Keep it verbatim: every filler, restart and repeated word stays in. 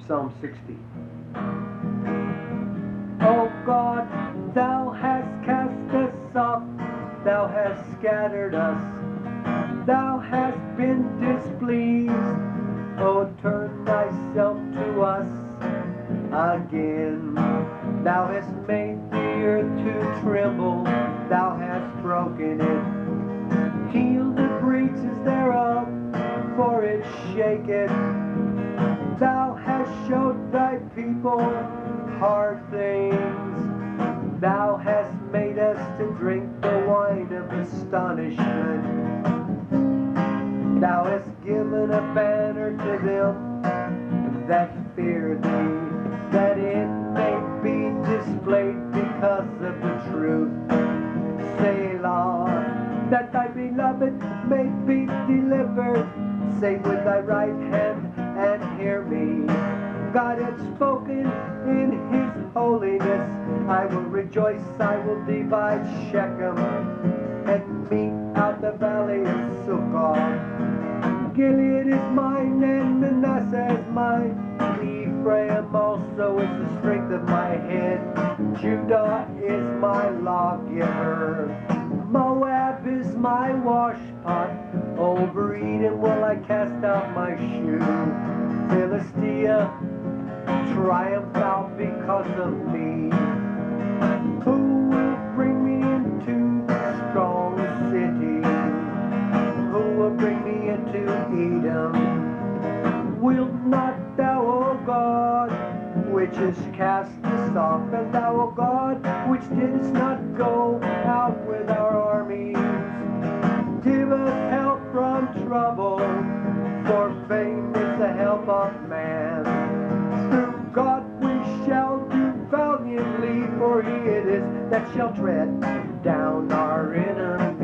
Psalm sixty. O God, thou hast cast us off, thou hast scattered us, thou hast been displeased. O turn thyself to us again. Thou hast made the earth to tremble, thou hast broken it. Heal the breaches thereof, for it shaketh. Thou hast showed thy people hard things. Thou hast made us to drink the wine of astonishment. Thou hast given a banner to them that fear thee, that it may be displayed because of the truth. Selah, that thy beloved may be delivered. Save with thy right hand and hear me. God hath spoken in his holiness. I will rejoice, I will divide Shechem and mete out the valley of Sukkah. Gilead is mine and Manasseh is mine. Ephraim also is the strength of my head. Judah is my lawgiver. Moab is my washpot. Over Edom will I cast out my shoe. Philistia, triumph out because of me. Who will bring me into the strong city? Who will bring me into Edom? Wilt not thou, O God, which is cast us off, and thou, O God, which didst not go out with our armies, give us help from trouble, for fame is the help of man. Through God we shall do valiantly, for he it is that shall tread down our enemies.